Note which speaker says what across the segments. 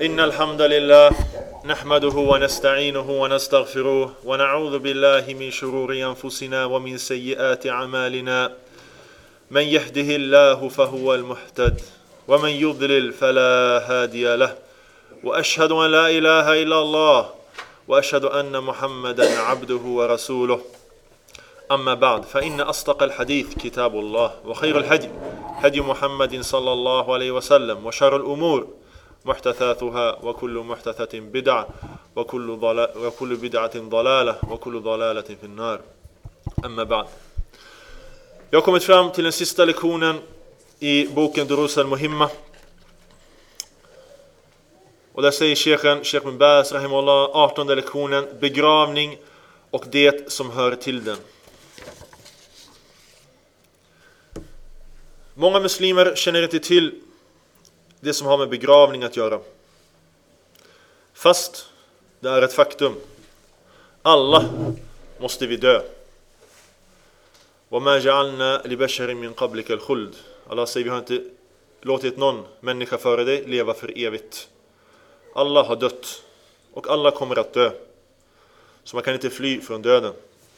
Speaker 1: إن الحمد لله نحمده ونستعينه ونستغفره ونعوذ بالله من شرور أنفسنا ومن سيئات أعمالنا من يهده الله فهو المهتد ومن يضلل فلا هادي له وأشهد أن لا إله إلا الله وأشهد أن محمدا عبده ورسوله أما بعد فإن أصدق الحديث كتاب الله وخير الهدي هدي محمد صلى الله عليه وسلم وشر الأمور محدثاتها وكل محدثة بدعة وكل بدعة ضلالة وكل ضلالة في النار. أما بعد. Jag har kommit fram till den sista lektionen i boken Durus al-Muhimma. Och där säger Sheikh bin Baz rahimahullah, 18:e lektionen, begravning och det som hör till den. Många muslimer känner inte till det som har med begravning att göra. Fast det är ett faktum. Alla måste vi dö. وَمَا جَعَلْنَا لِبَشَرٍ مِنْ قَبْلِكَ الْخُلْدِ. Allah säger, vi har inte låtit någon människa före dig leva för evigt. Alla har dött. Och alla kommer att dö. Så man kan inte fly från döden.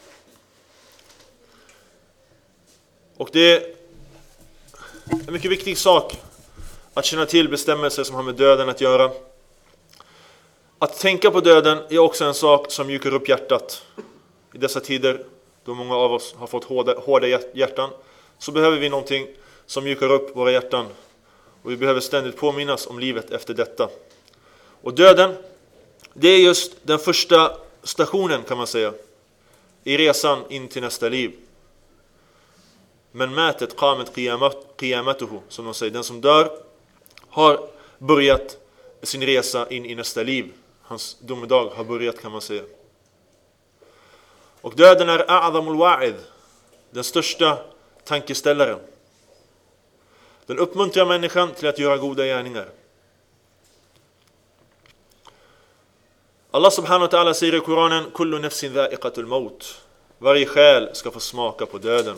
Speaker 1: Och det är en mycket viktig sak att känna till bestämmelser som har med döden att göra. Att tänka på döden är också en sak som mjukar upp hjärtat. I dessa tider då många av oss har fått hårda hjärtan, så behöver vi någonting som mjukar upp våra hjärtan. Och vi behöver ständigt påminnas om livet efter detta. Och döden, det är just den första stationen, kan man säga, i resan in till nästa liv. Men mätet qamet qiyamatuhu, som de säger, den som dör har börjat sin resa in i nästa liv. Hans domedag har börjat, kan man säga. Och döden är a'zamul wa'id, den största tankeställaren. Den uppmuntrar människan till att göra goda gärningar. Allah subhanahu wa ta'ala säger i Koranen: kullu nafsin dha'iqatul maut. Varje själ ska få smaka på döden.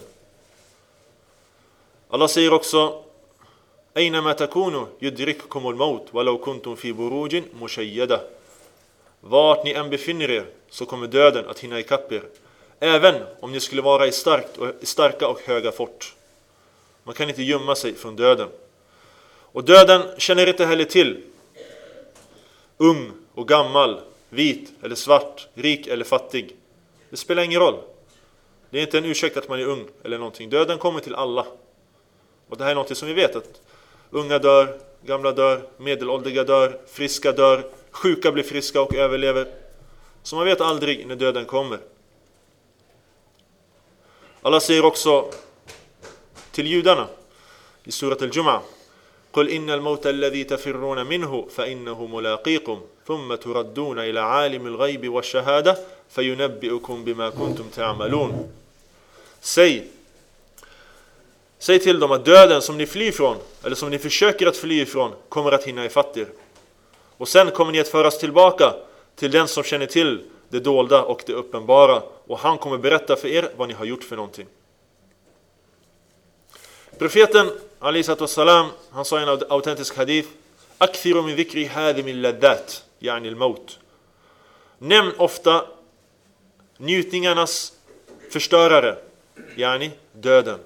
Speaker 1: Allah säger också: aynama takunu yudrikkumul maut walau kuntum fi burujin mushayyada. Vart ni än befinner er så kommer döden att hinna ikapp er, även om ni skulle vara i starka och höga fort. Man kan inte gömma sig från döden. Och döden känner inte heller till ung och gammal, vit eller svart, rik eller fattig. Det spelar ingen roll. Det är inte en ursäkt att man är ung eller någonting. Döden kommer till alla. Och det här är något som vi vet, att unga dör, gamla dör, medelåldriga dör, friska dör, sjuka blir friska och överlever. Så man vet aldrig när döden kommer. Allah säger också till judarna i surat al-Jum'ah: قُلْ إِنَّ الْمَوْتَ الَّذِي تَفِرُّونَ مِنْهُ فَإِنَّهُ مُلَاقِيكُمْ ثُمَّ تُرَدُّونَ إِلَى عَالِمِ الْغَيْبِ وَالشَّهَادَةِ فَيُنَبِّئُكُمْ بِمَا كُنْتُمْ تَعْمَلُونَ. Säg till dem att döden som ni flyr från, eller som ni försöker att fly ifrån, kommer att hinna ifatt er. Och sen kommer ni att föras tillbaka till den som känner till det dolda och det uppenbara. Och han kommer berätta för er vad ni har gjort för någonting. Profeten, alayhi wassalam, han sa i en autentisk hadith: akthiru min dhikri hadhi min laddat, yani al-maut. Nämn ofta njutningarnas förstörare, yani döden.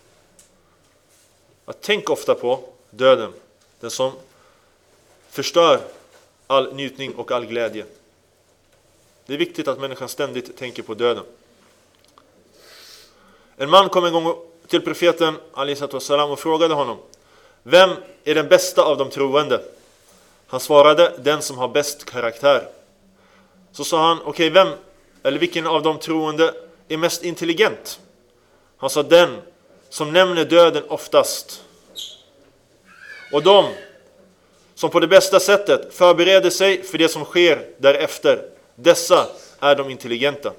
Speaker 1: Att tänk ofta på döden, den som förstör all njutning och all glädje. Det är viktigt att människan ständigt tänker på döden. En man kom en gång till profeten alayhi wassalam och frågade honom: vem är den bästa av de troende? Han svarade: den som har bäst karaktär. Så sa han: okej, vilken av de troende är mest intelligent? Han sa: den som nämner döden oftast. Och de som på det bästa sättet förbereder sig för det som sker därefter, dessa är de intelligenta.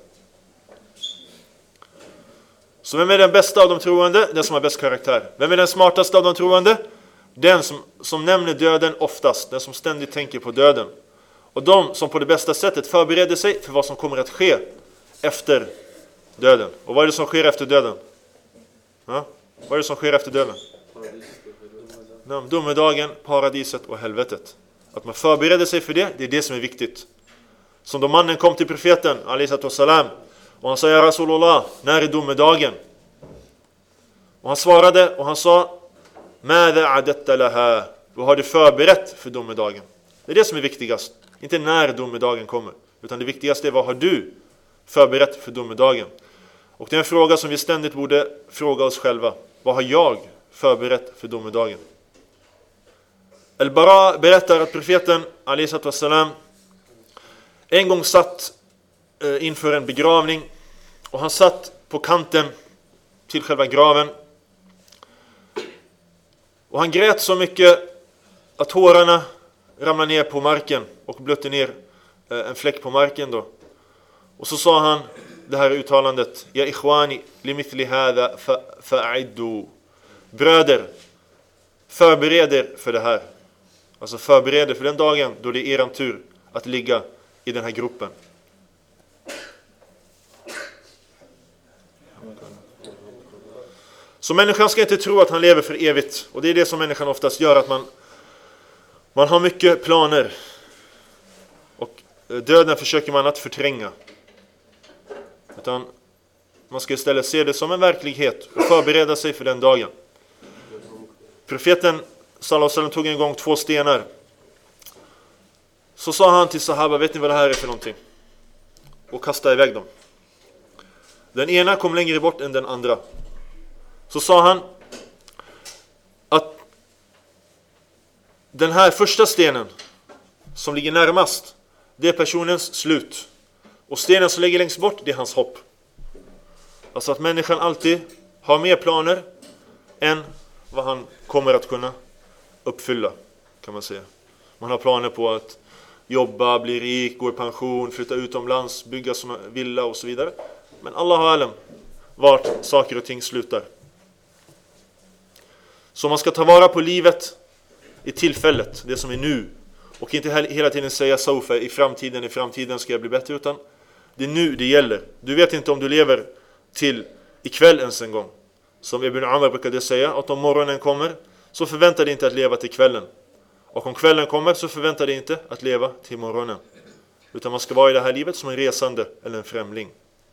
Speaker 1: Så vem är den bästa av de troende? Den som har bäst karaktär. Vem är den smartaste av de troende? Den som nämner döden oftast, den som ständigt tänker på döden. Och de som på det bästa sättet förbereder sig för vad som kommer att ske efter döden. Och vad är det som sker efter döden? Ja? Vad är det som sker efter döden? Domedagen, paradiset och helvetet. Att man förbereder sig för det är det som är viktigt. Som då mannen kom till profeten salam, och han sa: ja Rasulullah, när är domedagen? Och han svarade och han sa: Madha adatta laha, vad har du förberett för domedagen? Det är det som är viktigast. Inte när domedagen kommer, utan det viktigaste är: vad har du förberett för domedagen? Och det är en fråga som vi ständigt borde fråga oss själva. Vad har jag förberett för domedagen? Al-Bara berättar att profeten salam en gång satt inför en begravning, och han satt på kanten till själva graven, och han grät så mycket att tårarna ramlade ner på marken och blötte ner en fläck på marken då. Och så sa han det här uttalandet: ja ikhwani limithli hadha fa'iddu, bröder, förbered er för det här. Alltså förbered er för den dagen då det är er tur att ligga i den här gruppen. Så människan ska inte tro att han lever för evigt. Och det är det som människan oftast gör, att man har mycket planer. Och döden försöker man att förtränga. Utan man ska istället se det som en verklighet och förbereda sig för den dagen. Profeten sallallahu alaihi wasallam tog en gång 2 stenar. Så sa han till sahaba: vet ni vad det här är för någonting? Och kastade iväg dem. Den ena kom längre bort än den andra. Så sa han att den här första stenen som ligger närmast, det är personens slut. Och stenen som ligger längst bort, det är hans hopp. Alltså att människan alltid har mer planer än vad han kommer att kunna uppfylla, kan man säga. Man har planer på att jobba, bli rik, gå i pension, flytta utomlands, bygga som villa och så vidare. Men Allah har alam vart saker och ting slutar. Så man ska ta vara på livet i tillfället, det som är nu. Och inte hela tiden säga sofa, i framtiden ska jag bli bättre, utan det är nu det gäller. Du vet inte om du lever till ikväll ens en gång. Som Ibn Umar brukade säga, att om morgonen kommer så förvänta dig inte att leva till kvällen. Och om kvällen kommer så förvänta dig inte att leva till morgonen. Utan man ska vara i det här livet som en resande eller en främling.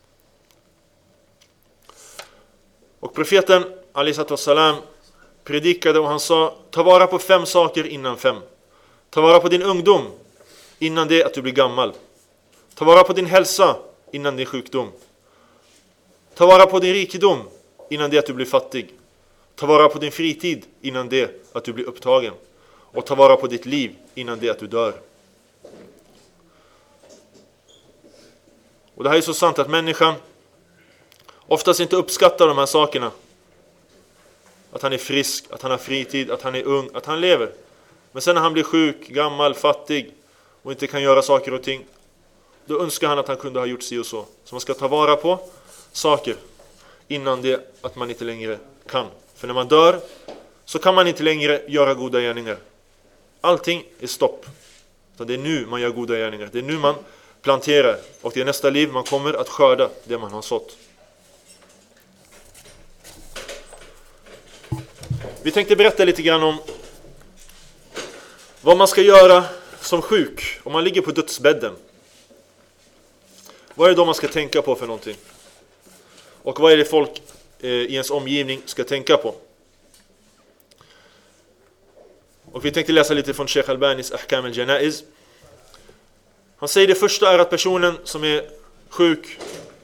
Speaker 1: Och profeten salam predikade och han sa: ta vara på 5 saker innan 5. Ta vara på din ungdom innan det att du blir gammal. Ta vara på din hälsa innan din sjukdom. Ta vara på din rikedom innan det att du blir fattig. Ta vara på din fritid innan det att du blir upptagen. Och ta vara på ditt liv innan det att du dör. Och det här är så sant att människan oftast inte uppskattar de här sakerna. Att han är frisk, att han har fritid, att han är ung, att han lever. Men sen när han blir sjuk, gammal, fattig och inte kan göra saker och ting, då önskar han att han kunde ha gjort sig och så. Så man ska ta vara på saker innan det att man inte längre kan. För när man dör så kan man inte längre göra goda gärningar. Allting är stopp. Så det är nu man gör goda gärningar. Det är nu man planterar. Och det är nästa liv man kommer att skörda det man har sått. Vi tänkte berätta lite grann om vad man ska göra som sjuk om man ligger på dödsbädden. Vad är det då man ska tänka på för någonting? Och vad är det folk i ens omgivning ska tänka på? Och vi tänkte läsa lite från Sheikh Albanis Ahkam al-Janaiz. Han säger det första är att personen som är sjuk,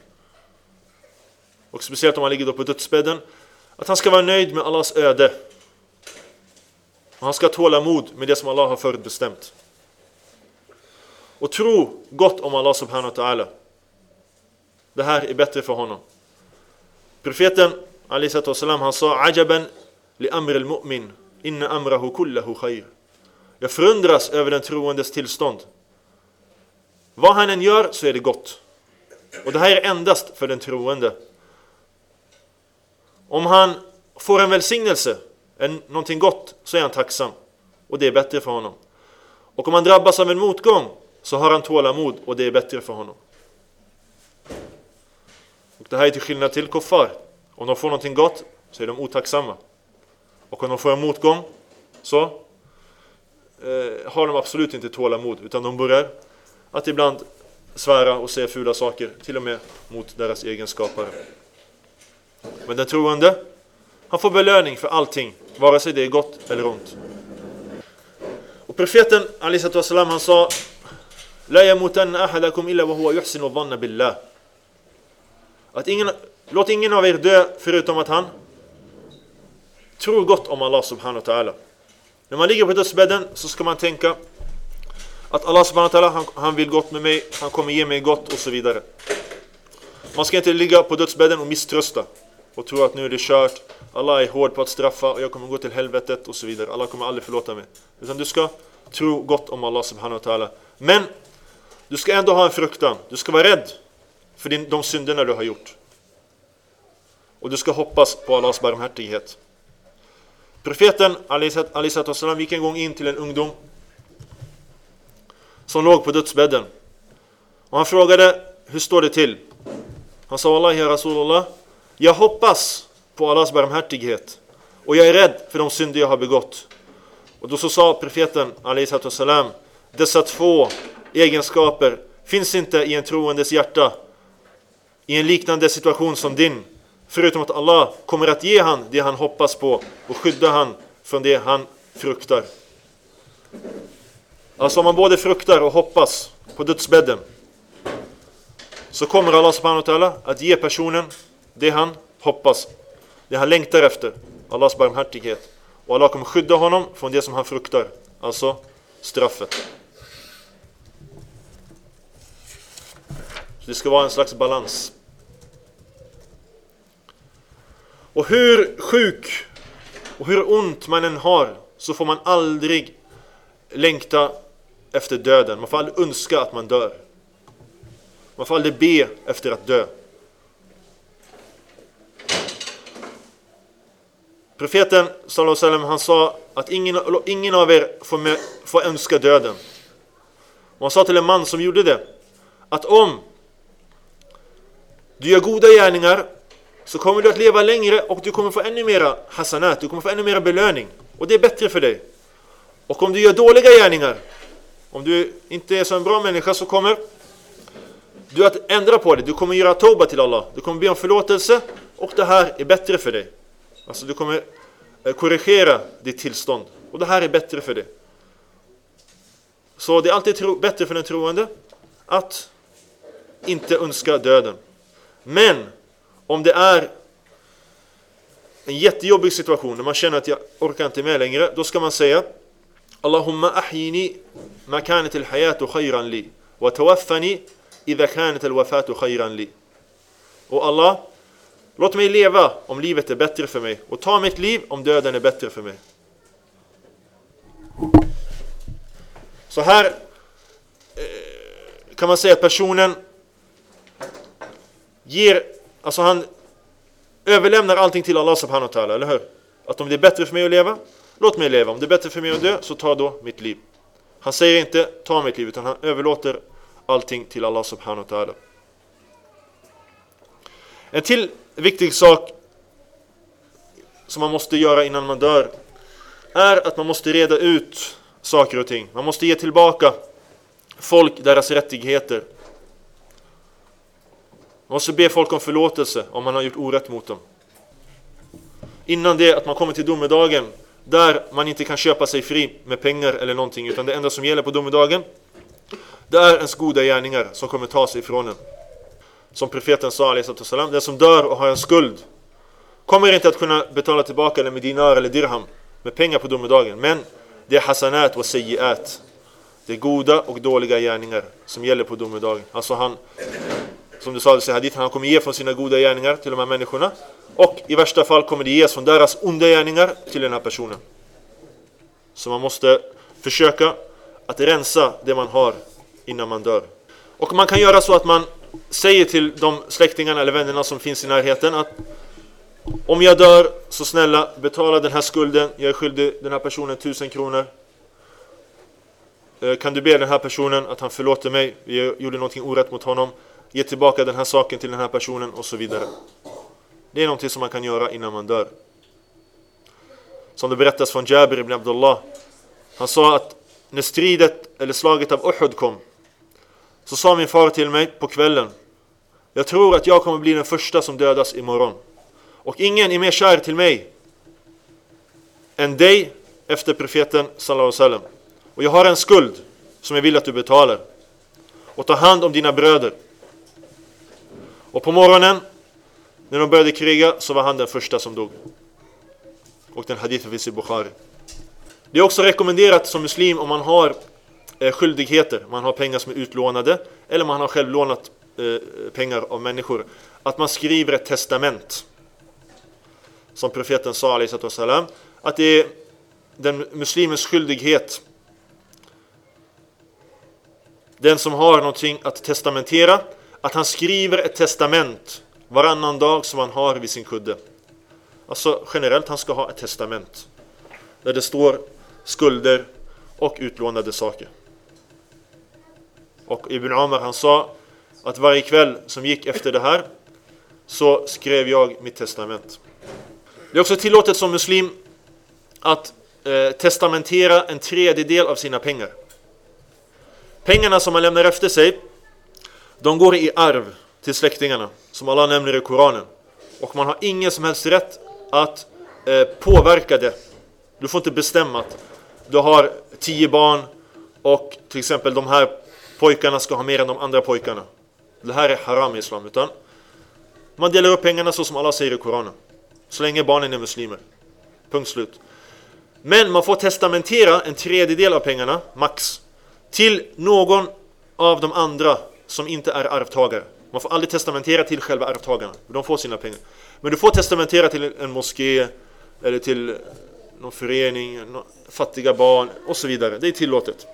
Speaker 1: och speciellt om han ligger då på dödsbädden, att han ska vara nöjd med Allahs öde. Och han ska tåla mod med det som Allah har förutbestämt. Och tro gott om Allah subhanahu wa ta'ala. Det här är bättre för honom. Profeten salam, han sa: ajaban li amri al-mu'min inna amrahu kullahu khair. Jag förundras över den troendes tillstånd. Vad han än gör så är det gott. Och det här är endast för den troende. Om han får en välsignelse, någonting gott, så är han tacksam. Och det är bättre för honom. Och om han drabbas av en motgång så har han tålamod, och det är bättre för honom. Och det här är till skillnad till kuffar. Om de får någonting gott så är de otacksamma. Och om de får en motgång så har de absolut inte tålamod, utan de börjar att ibland svära och säga fula saker, till och med mot deras egenskapare. Men den troende, han får belöning för allting, vare sig det är gott eller ont. Och profeten alaihi wassalam, han sa: La yamutanna ahadakum illa wa huwa yuhsinu dhanna billah. Att låt ingen av er dö förutom att han tror gott om Allah subhanahu wa ta'ala. När man ligger på dödsbädden så ska man tänka att Allah subhanahu wa ta'ala, han vill gott med mig, han kommer ge mig gott och så vidare. Man ska inte ligga på dödsbädden och misströsta och tro att nu är det kört, Allah är hård på att straffa och jag kommer gå till helvetet och så vidare. Allah kommer aldrig förlåta mig. Utan du ska tro gott om Allah subhanahu wa ta'ala. Men du ska ändå ha en fruktan. Du ska vara rädd för de synderna du har gjort. Och du ska hoppas på Allahs barmhärtighet. Profeten alaihi wassalam gick en gång in till en ungdom som låg på dödsbädden. Och han frågade: hur står det till? Han sa: Wallahi ya Rasulullah, jag hoppas på Allahs barmhärtighet och jag är rädd för de synder jag har begått. Och då så sa profeten alaihi wassalam: dessa två egenskaper finns inte i en troendes hjärta i en liknande situation som din, förutom att Allah kommer att ge han det han hoppas på och skydda han från det han fruktar. Alltså om man både fruktar och hoppas på dödsbädden, så kommer Allah subhanahu wa ta'ala att ge personen det han hoppas, det han längtar efter, Allahs barmhärtighet. Och Allah kommer skydda honom från det som han fruktar, alltså straffet. Så det ska vara en slags balans. Och hur sjuk och hur ont man än har, så får man aldrig längta efter döden. Man får aldrig önska att man dör. Man får aldrig be efter att dö. Profeten sallallahu alaihi wasallam, han sa att ingen av er får önska döden. Och han sa till en man som gjorde det, att om du gör goda gärningar så kommer du att leva längre och du kommer få ännu mera hasanat, du kommer få ännu mera belöning. Och det är bättre för dig. Och om du gör dåliga gärningar, om du inte är så en bra människa, så kommer du att ändra på det. Du kommer göra tauba till Allah. Du kommer be om förlåtelse och det här är bättre för dig. Alltså du kommer korrigera ditt tillstånd. Och det här är bättre för dig. Så det är alltid bättre för den troende att inte önska döden. Men om det är en jättejobbig situation, när man känner att jag orkar inte med längre, då ska man säga: Allahumma ahyini ma kanat al-hayatu khayran li wa tawaffani idha kanat al-wafatu khayran li. Och Allah, låt mig leva om livet är bättre för mig, och ta mitt liv om döden är bättre för mig. Så här kan man säga att personen alltså han överlämnar allting till Allah subhanahu wa ta'ala, eller hur? Att om det är bättre för mig att leva, låt mig leva. Om det är bättre för mig att dö, så ta då mitt liv. Han säger inte ta mitt liv, utan han överlåter allting till Allah subhanahu wa ta'ala. En till viktig sak som man måste göra innan man dör är att man måste reda ut saker och ting. Man måste ge tillbaka folk deras rättigheter. Man måste be folk om förlåtelse om man har gjort orätt mot dem. Innan det att man kommer till domedagen, där man inte kan köpa sig fri med pengar eller någonting, utan det enda som gäller på domedagen, det är ens goda gärningar som kommer ta sig ifrån en. Som profeten sa alaihi wasallam, den som dör och har en skuld kommer inte att kunna betala tillbaka den med dinar eller dirham, med pengar på domedagen. Men det är hasanat och sayyiat. Det är goda och dåliga gärningar som gäller på domedagen. Alltså han, som du sa i hadith, han kommer ge från sina goda gärningar till de här människorna. Och i värsta fall kommer det ges från deras onda gärningar till den här personen. Så man måste försöka att rensa det man har innan man dör. Och man kan göra så att man säger till de släktingarna eller vännerna som finns i närheten att om jag dör, så snälla betala den här skulden. Jag är skyldig den här personen 1000 kronor. Kan du be den här personen att han förlåter mig? Jag gjorde någonting orätt mot honom. Ge tillbaka den här saken till den här personen och så vidare. Det är någonting som man kan göra innan man dör. Som det berättas från Jabir ibn Abdullah. Han sa att när stridet eller slaget av Uhud kom, så sa min far till mig på kvällen: jag tror att jag kommer bli den första som dödas imorgon. Och ingen är mer kär till mig än dig efter profeten sallallahu alaihi wasallam. Och jag har en skuld som jag vill att du betalar. Och ta hand om dina bröder. Och på morgonen, när de började kriga, så var han den första som dog. Och den hadithen finns i Bukhari. Det är också rekommenderat som muslim, om man har skyldigheter, man har pengar som är utlånade, eller man har själv lånat pengar av människor, att man skriver ett testament. Som profeten sa alaihi wasallam, att det är den muslimens skyldighet, den som har någonting att testamentera, att han skriver ett testament varannan dag som han har vid sin kudde. Alltså generellt, han ska ha ett testament där det står skulder och utlånade saker. Och Ibn Umar, han sa att varje kväll som gick efter det här så skrev jag mitt testament. Det är också tillåtet som muslim att testamentera en tredjedel av sina pengar. Pengarna som man lämnar efter sig, de går i arv till släktingarna, som Allah nämner i Koranen. Och man har ingen som helst rätt att påverka det. Du får inte bestämma att du har 10 barn och till exempel de här pojkarna ska ha mer än de andra pojkarna. Det här är haram i islam, utan man delar upp pengarna så som Allah säger i Koranen. Så länge barnen är muslimer. Punkt slut. Men man får testamentera en tredjedel av pengarna, max, till någon av de andra som inte är arvtagare. Man får aldrig testamentera till själva arvtagarna. De får sina pengar. Men du får testamentera till en moské eller till någon förening, fattiga barn och så vidare. Det är tillåtet.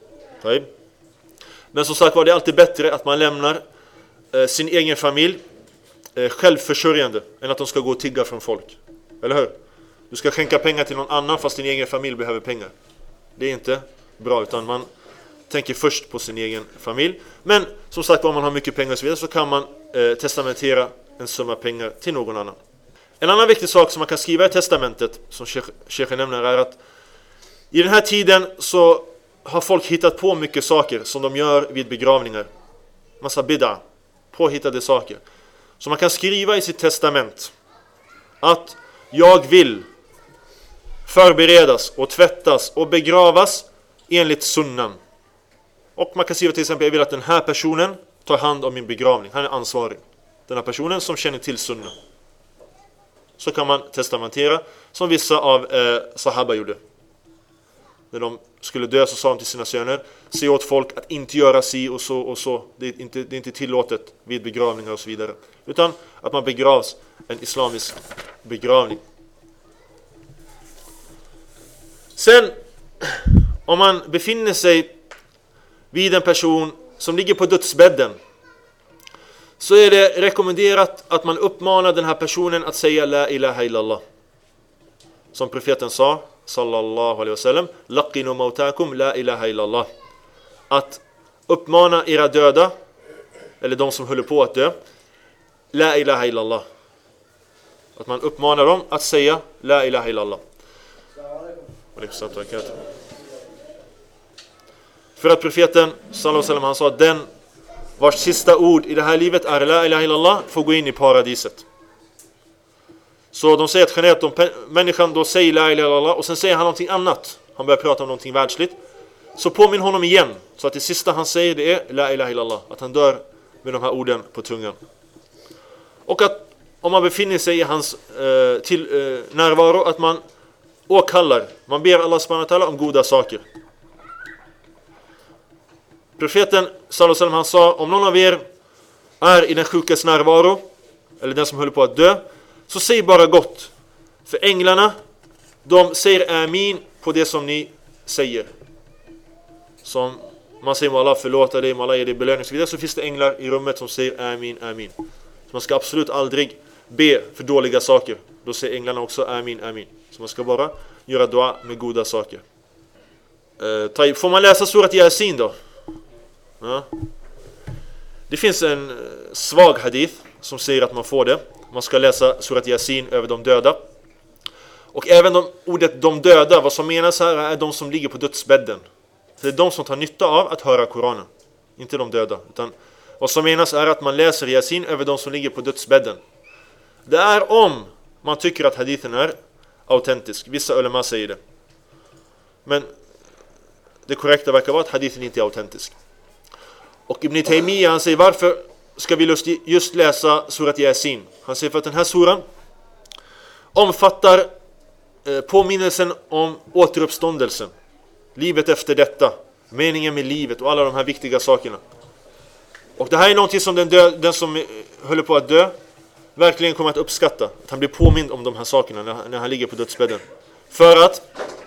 Speaker 1: Men som sagt var, det är alltid bättre att man lämnar sin egen familj självförsörjande än att de ska gå och tigga från folk. Eller hur? Du ska skänka pengar till någon annan fast din egen familj behöver pengar. Det är inte bra, utan man tänker först på sin egen familj. Men som sagt, om man har mycket pengar och så vidare, så kan man testamentera en summa pengar till någon annan. En annan viktig sak som man kan skriva i testamentet, som Sheikhen nämner, är att i den här tiden så har folk hittat på mycket saker som de gör vid begravningar. Massa bid'a, påhittade saker. Så man kan skriva i sitt testament att jag vill förberedas och tvättas och begravas enligt sunnan. Och man kan skriva till exempel: jag vill att den här personen tar hand om min begravning. Han är ansvarig. Den här personen som känner till sunnan. Så kan man testamentera, som vissa av sahaba gjorde. När de skulle dö så sa de till sina söner: se åt folk att inte göra si och så och så. Det är inte tillåtet vid begravningar och så vidare. Utan att man begravs en islamisk begravning. Sen, om man befinner sig vid en person som ligger på dödsbädden, så är det rekommenderat att man uppmanar den här personen att säga la ilaha illallah. Som profeten sa, sallallahu alaihi wasallam, laqinu mautakum la ilaha illallah. Att uppmana era döda, eller de som håller på att dö, la ilaha illallah. Att man uppmanar dem att säga la ilaha illallah. För att profeten sallallahu alaihi wasallam, han sa att den vars sista ord i det här livet är la ilaha illallah får gå in i paradiset. Så de säger att generellt, om människan då säger la ilaha illallah och sen säger han någonting annat, han börjar prata om någonting världsligt, så påminn honom igen, så att det sista han säger det är la ilaha illallah, att han dör med de här orden på tungan. Och att om man befinner sig i hans närvaro, att man åkallar, man ber Allah subhanahu wa ta'ala om goda saker. Profeten sallallahu alaihi wasallam, han sa: om någon av er är i den sjukes närvaro, eller den som håller på att dö, så säg bara gott. För änglarna, de säger amin på det som ni säger. Som man säger: må Allah förlåta dig, må Allah ge dig belöning och så vidare. Så finns det änglar i rummet som säger amin, amin. Så man ska absolut aldrig be för dåliga saker. Då säger änglarna också amin, amin. Så man ska bara göra dua med goda saker. Får man läsa surat Yasin då? Ja. Det finns en svag hadith som säger att man får det. Man ska läsa surat Yasin över de döda. Och även ordet de döda, vad som menas här är de som ligger på dödsbädden. Så det är de som tar nytta av att höra Koranen, inte de döda. Utan vad som menas är att man läser Yasin över de som ligger på dödsbädden. Det är om man tycker att hadithen är autentisk. Vissa ulema säger det. Men det korrekta verkar vara att hadithen inte är autentisk. Och Ibn Taymiyyah, han säger, varför ska vi just läsa surat Yasin? Han säger för att den här suran omfattar påminnelsen om återuppståndelsen, livet efter detta, meningen med livet och alla de här viktiga sakerna. Och det här är någonting som den som håller på att dö verkligen kommer att uppskatta. Att han blir påmind om de här sakerna när han ligger på dödsbädden. För att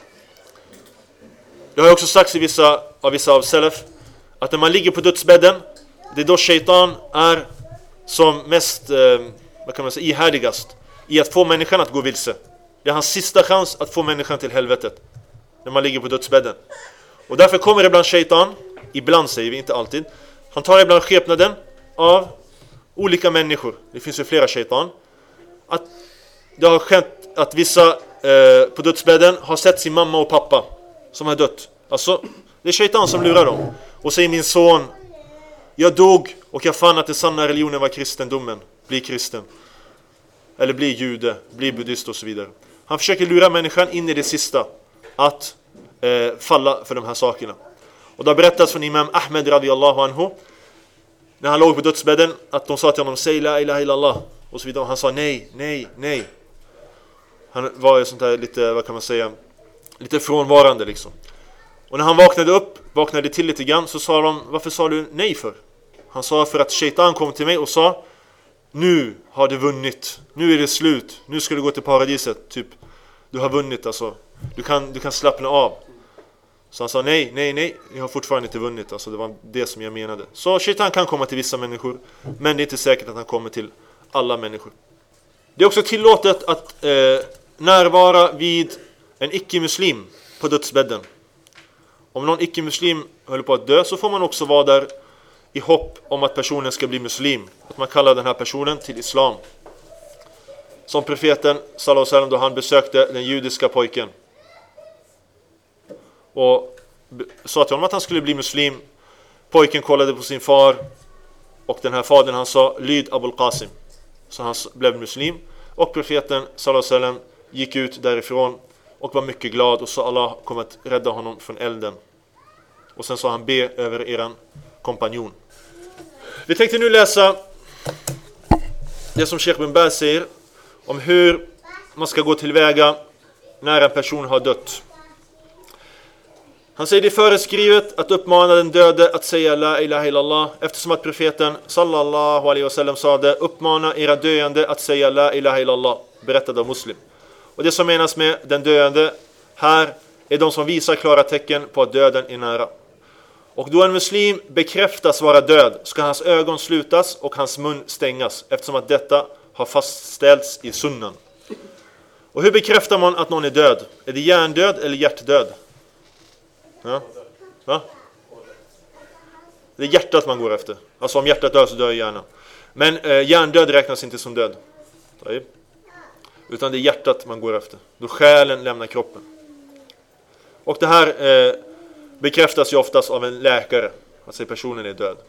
Speaker 1: det har också sagts av vissa av Salaf att när man ligger på dödsbädden, det är då shaitan är som mest vad kan man säga, ihärdigast i att få människan att gå vilse. Det är hans sista chans att få människan till helvetet när man ligger på dödsbädden. Och därför kommer det ibland shaitan, ibland säger vi, inte alltid. Han tar ibland skepnaden av olika människor. Det finns ju flera shaitan. Att det har skett att vissa på dödsbädden har sett sin mamma och pappa som har dött. Alltså, det är shaitan som lurar dem. Och säger, min son, jag dog och jag fann att den sanna religionen var kristendomen. Bli kristen. Eller bli jude, bli buddhist och så vidare. Han försöker lura människan in i det sista att falla för de här sakerna. Och det har berättats från Imam Ahmed radiyallahu anhu, när han låg på dödsbädden, att de sa till honom, säg la ilaha illallah och så vidare. Och han sa nej. Han var ju sånt där lite, vad kan man säga, lite frånvarande liksom. Och när han vaknade till lite grann, så sa de, varför sa du nej för? Han sa, för att shaitan kom till mig och sa, nu har du vunnit, nu är det slut, nu ska du gå till paradiset, typ, du har vunnit, alltså, du kan slappna av. Så han sa, nej, jag har fortfarande inte vunnit, alltså det var det som jag menade. Så shaitan kan komma till vissa människor, men det är inte säkert att han kommer till alla människor. Det är också tillåtet att närvara vid en icke-muslim på dödsbädden. Om någon icke-muslim håller på att dö, så får man också vara där i hopp om att personen ska bli muslim. Att man kallar den här personen till islam. Som profeten sallallahu alaihi wasallam, då han besökte den judiska pojken och sa till honom att han skulle bli muslim. Pojken kollade på sin far, och den här fadern, han sa, lyd Abul Qasim. Så han blev muslim, och profeten sallallahu alaihi wasallam gick ut därifrån och var mycket glad och sa, Allah kommer att rädda honom från elden. Och sen sa han, be över eran kompanjon. Vi tänkte nu läsa det som Sheikh bin Baz säger om hur man ska gå tillväga när en person har dött. Han säger, det är föreskrivet att uppmana den döde att säga la ilaha illallah, eftersom att profeten sallallahu alaihi wasallam sa det, uppmana era döende att säga la ilaha illallah, berättad av Muslim. Och det som menas med den döende här är de som visar klara tecken på att döden är nära. Och då en muslim bekräftas vara död, ska hans ögon slutas och hans mun stängas, eftersom att detta har fastställts i sunnan. Och hur bekräftar man att någon är död? Är det hjärndöd eller hjärtdöd? Ja. Va? Det är hjärtat man går efter. Alltså om hjärtat dör så dör hjärnan. Men hjärndöd räknas inte som död. Utan det är hjärtat man går efter. Då själen lämnar kroppen. Och det här bekräftas ju oftast av en läkare. Alltså personen är död.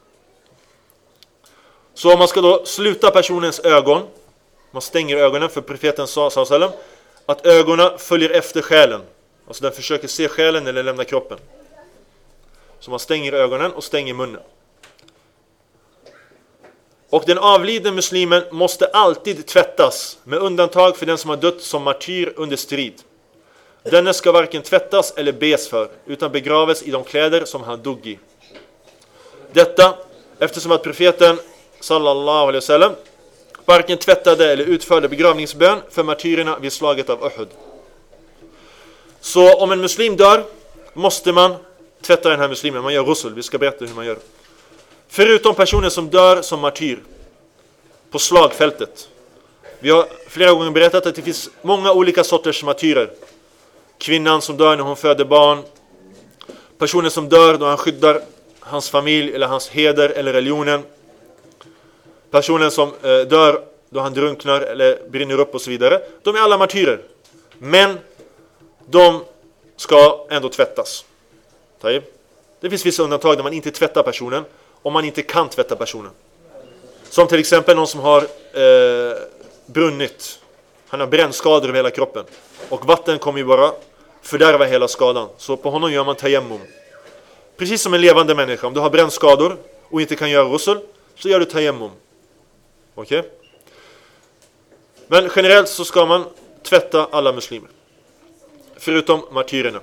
Speaker 1: Så om man ska då sluta personens ögon. Man stänger ögonen, för profeten sa sallallahu alaihi wasallam att ögonen följer efter själen. Alltså den försöker se själen eller lämna kroppen. Så man stänger ögonen och stänger munnen. Och den avlidne muslimen måste alltid tvättas, med undantag för den som har dött som martyr under strid. Denne ska varken tvättas eller bes för, utan begraves i de kläder som han dog i. Detta eftersom att profeten sallallahu alaihi wasallam varken tvättade eller utförde begravningsbön för martyrerna vid slaget av Uhud. Så om en muslim dör måste man tvätta den här muslimen. Man gör rusul, vi ska berätta hur man gör. Förutom personer som dör som martyr på slagfältet. Vi har flera gånger berättat att det finns många olika sorters martyrer. Kvinnan som dör när hon föder barn. Personer som dör då han skyddar hans familj eller hans heder eller religionen. Personen som dör då han drunknar eller brinner upp och så vidare. De är alla martyrer. Men de ska ändå tvättas. Det finns vissa undantag där man inte tvättar personen om man inte kan tvätta personen. Som till exempel någon som har brunnit. Han har brännskador över hela kroppen. Och vatten kommer ju bara fördärva hela skadan. Så på honom gör man tayammum. Precis som en levande människa. Om du har brännskador och inte kan göra ghusl, så gör du tayammum. Okej? Men generellt så ska man tvätta alla muslimer. Förutom martyrerna.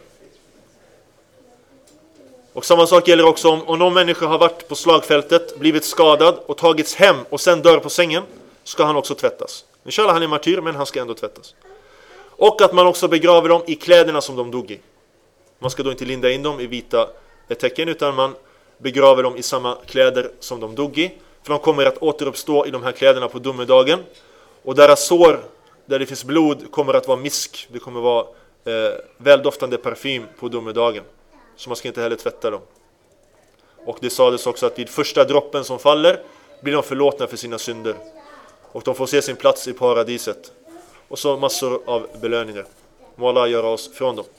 Speaker 1: Och samma sak gäller också om någon människa har varit på slagfältet, blivit skadad och tagits hem och sen dör på sängen, ska han också tvättas. Inshallah, han är martyr, men han ska ändå tvättas. Och att man också begraver dem i kläderna som de dog i. Man ska då inte linda in dem i vita tecken, utan man begraver dem i samma kläder som de dog i. För de kommer att återuppstå i de här kläderna på domedagen. Och deras sår, där det finns blod, kommer att vara misk. Det kommer vara väldoftande parfym på domedagen. Så man ska inte heller tvätta dem. Och det sades också att vid första droppen som faller blir de förlåtna för sina synder. Och de får se sin plats i paradiset. Och så massor av belöningar. Må Allah göra oss från dem.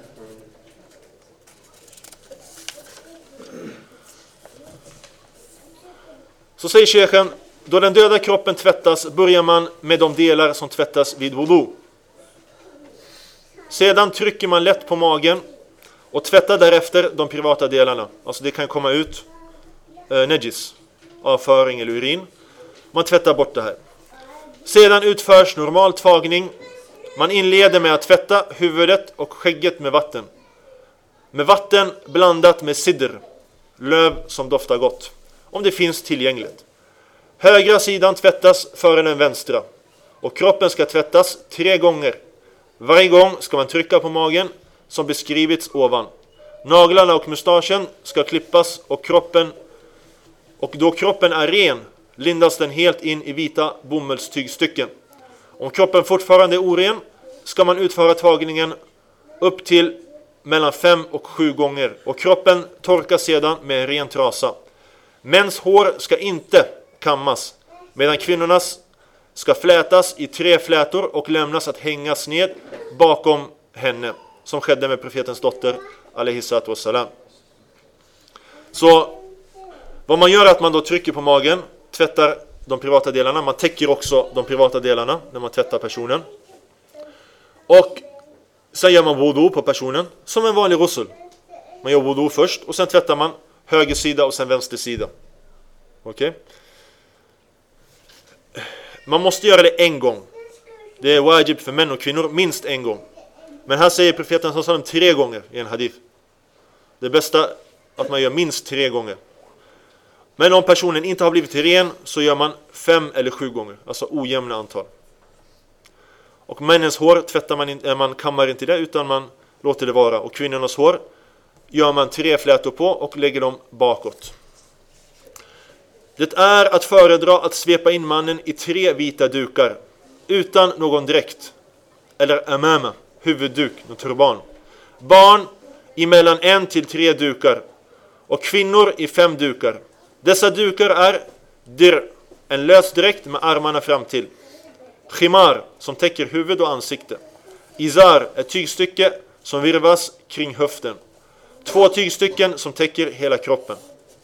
Speaker 1: Så säger sheikhen, då den döda kroppen tvättas börjar man med de delar som tvättas vid wudu. Sedan trycker man lätt på magen och tvättar därefter de privata delarna. Alltså det kan komma ut najis, avföring eller urin. Man tvättar bort det här. Sedan utförs normal tvagning. Man inleder med att tvätta huvudet och skägget med vatten. Med vatten blandat med sidr, löv som doftar gott, om det finns tillgängligt. Högra sidan tvättas före den vänstra. Och kroppen ska tvättas 3 gånger. Varje gång ska man trycka på magen som beskrivits ovan. Naglarna och mustaschen ska klippas och då kroppen är ren lindas den helt in i vita bomullstygstycken. Om kroppen fortfarande är oren ska man utföra tvagningen upp till mellan 5 och 7 gånger. Och kroppen torkas sedan med en ren trasa. Mäns hår ska inte kammas, medan kvinnornas ska flätas i 3 flätor och lämnas att hängas ned bakom henne, som skedde med profetens dotter alaihissalatu wassalam. Så vad man gör är att man då trycker på magen, tvättar de privata delarna. Man täcker också de privata delarna när man tvättar personen. Och sen gör man wudu på personen som en vanlig ghusl. Man gör wudu först och sen tvättar man höger sida och sen vänster sida. Okej? Man måste göra det en gång. Det är wajib för män och kvinnor minst en gång. Men här säger profeten sallallahu alaihi wasallam 3 gånger i en hadith. Det bästa att man gör minst 3 gånger. Men om personen inte har blivit ren så gör man 5 eller 7 gånger. Alltså ojämna antal. Och männens hår tvättar man kammar inte det, utan man låter det vara. Och kvinnornas hår gör man 3 flätor på och lägger dem bakåt. Det är att föredra att svepa in mannen i 3 vita dukar utan någon dräkt eller amama, huvudduk, någon turban. Barn i mellan 1 till 3 dukar och kvinnor i 5 dukar. Dessa dukar är dir, en lös dräkt med armarna fram till. Khimar, som täcker huvud och ansikte. Izar, ett tygstycke som virvas kring höften. 2 tygstycken som täcker hela kroppen.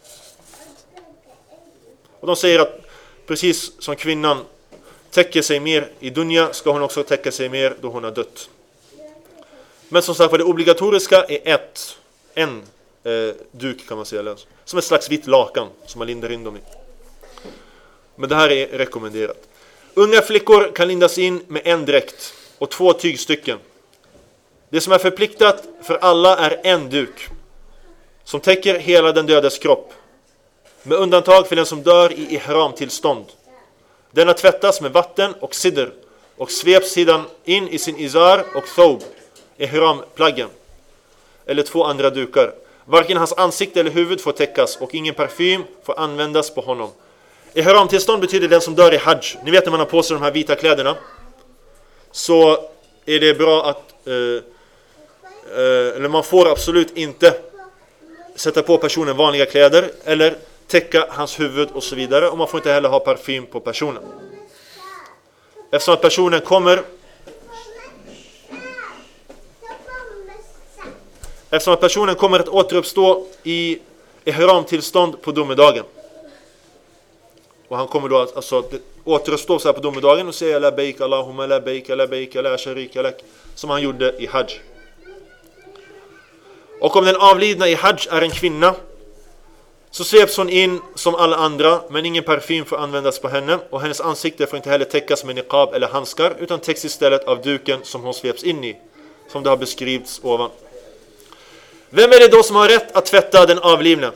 Speaker 1: Och de säger att precis som kvinnan täcker sig mer i dunja ska hon också täcka sig mer då hon har dött. Men som sagt, det obligatoriska är en duk kan man säga. Som ett slags vitt lakan som man lindar in dem i. Men det här är rekommenderat. Unga flickor kan lindas in med 1 dräkt och 2 tygstycken. Det som är förpliktat för alla är 1 duk som täcker hela den dödes kropp. Med undantag för den som dör i ihram-tillstånd. Denna tvättas med vatten och sidr och sveps sedan in i sin izar och thob, ihram-plaggen, eller 2 andra dukar. Varken hans ansikte eller huvud får täckas och ingen parfym får användas på honom. Ihram-tillstånd betyder den som dör i hajj. Ni vet när man har på sig de här vita kläderna, så är det bra att eller man får absolut inte sätta på personen vanliga kläder eller täcka hans huvud och så vidare. Och man får inte heller ha parfym på personen. Eftersom att personen kommer Eftersom att personen kommer att återuppstå i ihram-tillstånd på domedagen. Och han kommer då att återuppstå så här på domedagen och säga labbaik Allahumma labbaik labbaik la sharika lak, som han gjorde i hajj. Och om den avlidna i hajj är en kvinna, så sveps hon in som alla andra, men ingen parfym får användas på henne, och hennes ansikte får inte heller täckas med niqab eller handskar, utan täcks istället av duken som hon sveps in i, som det har beskrivits ovan. Vem är det då som har rätt att tvätta den avlivne?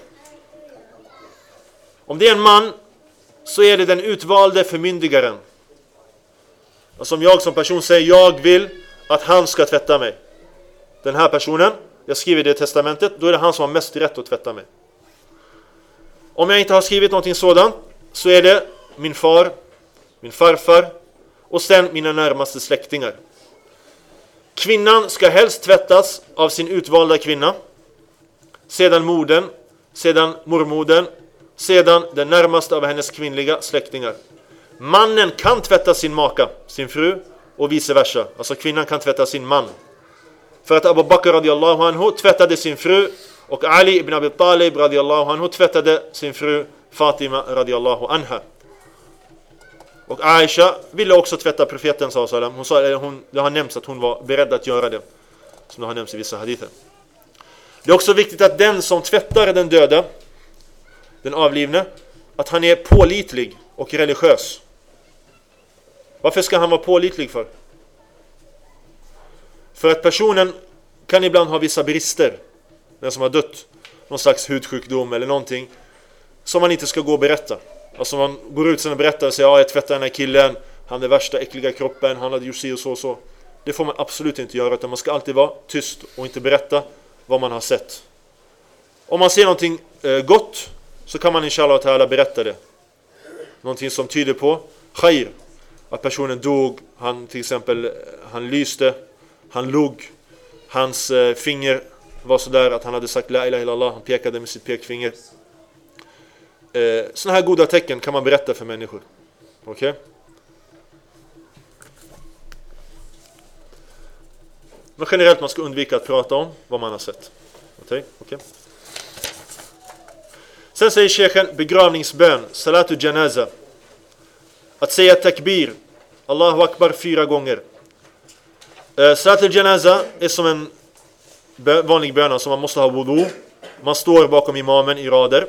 Speaker 1: Om det är en man, så är det den utvalde förmyndigaren. Alltså om jag som person säger jag vill att han ska tvätta mig, den här personen, jag skriver det i testamentet, då är det han som har mest rätt att tvätta mig. Om jag inte har skrivit någonting sådant, så är det min far, min farfar och sen mina närmaste släktingar. Kvinnan ska helst tvättas av sin utvalda kvinna, sedan modern, sedan mormodern, sedan den närmaste av hennes kvinnliga släktingar. Mannen kan tvätta sin maka, sin fru, och vice versa. Alltså kvinnan kan tvätta sin man. För att Abu Bakr radiyallahu anhu tvättade sin fru, och Ali ibn Abi Talib radiyallahu anhu tvättade sin fru Fatima radiyallahu anha. Och Aisha ville också tvätta profeten sallallahu alaihi wasallam. Det har nämnts att hon var beredd att göra det, som det har nämnts i vissa hadither. Det är också viktigt att den som tvättar den döda, den avlivne, att han är pålitlig och religiös. Varför ska han vara pålitlig för? För att personen kan ibland ha vissa brister, den som har dött, någon slags hudsjukdom eller någonting, som man inte ska gå och berätta. Alltså man går ut sen och berättar och säger jag tvättar den här killen, han är värsta äckliga kroppen, han hade gjort sig och så. Det får man absolut inte göra, utan man ska alltid vara tyst och inte berätta vad man har sett. Om man ser någonting gott, så kan man inshallah ta'ala berätta det. Någonting som tyder på khair, att personen dog, han till exempel, han lyste, han log, hans finger var så där att han hade sagt la ilaha illallah, han pekade med sitt pekfinger. Såna här goda tecken kan man berätta för människor. Okej? Men generellt man ska undvika att prata om vad man har sett. Okej? Sen säger sheikhen begravningsbön, salatu janaza. Att säga takbir, Allahu akbar 4 gånger. Salatu janaza är som en vanlig bön som man måste ha wudu. Man står bakom imamen i rader.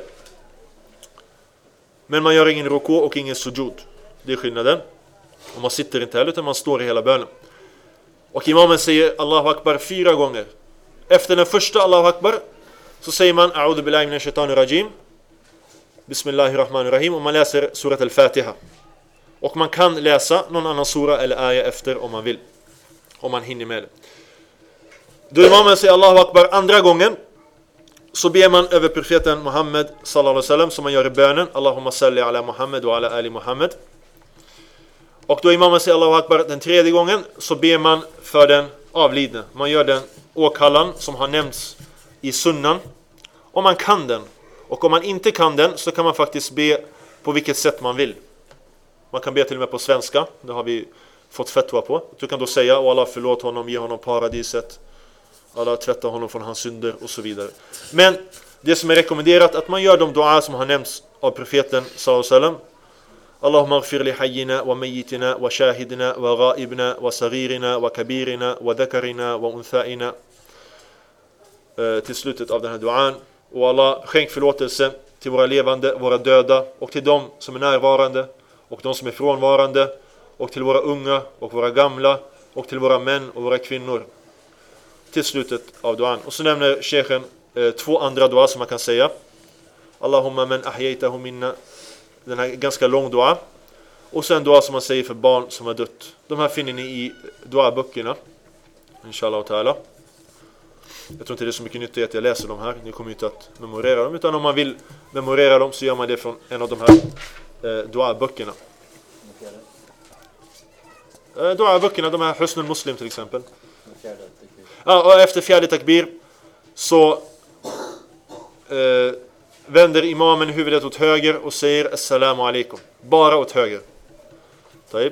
Speaker 1: Men man gör ingen ruku och ingen sujud. Det är skillnaden. Och man sitter inte heller, utan man står i hela bönen. Och imamen säger Allahu akbar 4 gånger. Efter den första Allahu akbar så säger man a'udhu billahi minash shaitanir rajim, bismillahirrahmanirrahim, och man läser surat al-Fatiha. Och man kan läsa någon annan sura eller ayah efter om man vill, om man hinner med det. Då imamen säger Allahu akbar andra gången, så ber man över profeten Muhammed sallallahu alaihi wasallam, som man gör i bönen Allahumma salli ala Muhammad wa ala ali Muhammad. Och då imamen säger Allahu akbar den 3:e gången, så ber man för den avlidne. Man gör den åkallan som har nämnts i sunnan, om man kan den. Och om man inte kan den, så kan man faktiskt be på vilket sätt man vill. Man kan be till och med på svenska, det har vi fått fatwa på. Du kan då säga och Allah förlåt honom, ge honom paradiset, Allah tvättar honom från hans synder och så vidare. Men det som är rekommenderat att man gör de dua som har nämnts av profeten sallallahu alaihi wasallam. Allahumma ighfir li hayyina wa mayyitina wa shahidina wa ghaibina wa saghirina wa kabirina wa dhakarina wa unthaina. Till slutet av den här duan. Och Allah, skänk förlåtelse till våra levande, våra döda, och till dem som är närvarande och de som är frånvarande, och till våra unga och våra gamla, och till våra män och våra kvinnor. Till slutet av duan. Och så nämner sheikhen 2 andra dua som man kan säga. Allahumma man ahyaytahu minna. Den här ganska lång dua. Och sen dua som man säger för barn som har dött. De här finner ni i dua-böckerna, inshallah ta'ala. Jag tror inte det är så mycket nytt i att jag läser dem här. Ni kommer inte att memorera dem, utan om man vill memorera dem så gör man det från en av de här dua-böckerna. Dua-böckerna, de här Husnul Muslim till exempel. Och efter 4:e takbir så vänder imamen huvudet åt höger och säger assalamu alaikum. Bara åt höger. Taib.